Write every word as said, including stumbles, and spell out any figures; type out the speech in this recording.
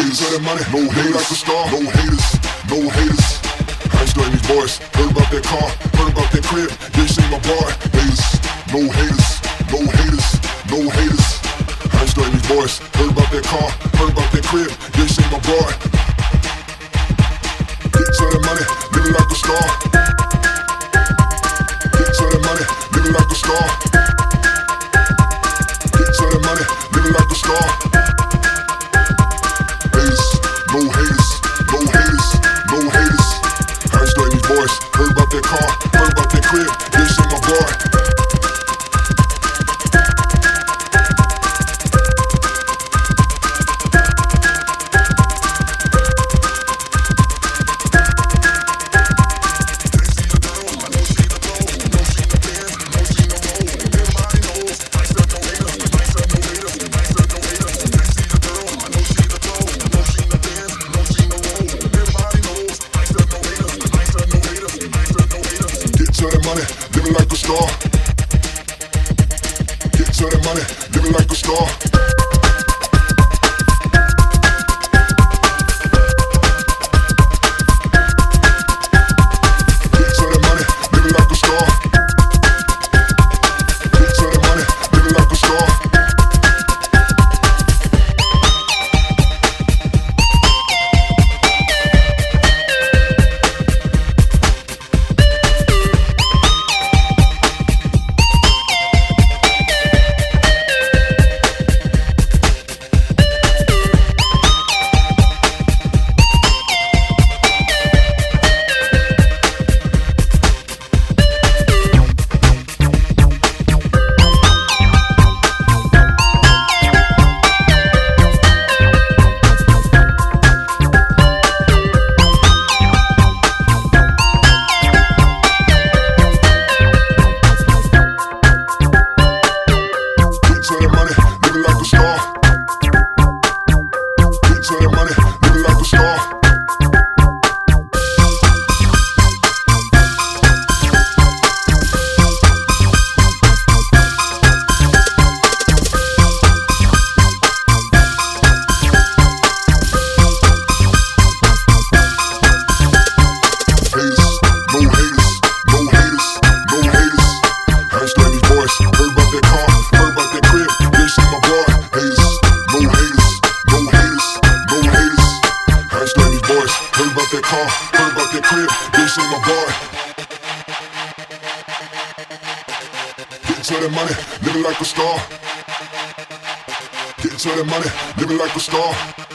haters, to the money, no haters, like a star, no haters, no haters. I ain't studying these boys, heard about that car, heard about that crib, they seen my boy. Haters, no haters, no haters, no haters. I ain't studying these boys, heard about that car, heard about that crib, they seen my boy. Get to the money, living like a star. Get to the money, living like a star. Get to the money, living like a star. Haters, no haters, no haters, no haters. I ain't studying these boys, heard about that car, heard about that crib, they seen my boy. To the money, living like a star. Get to the money, living like a star. Get to the money, living like a star. Get to the money, living like a star. Heard about that car, heard about that crib, they seen my boy. Getting to the money, living like a star. Getting to the money, living like a star.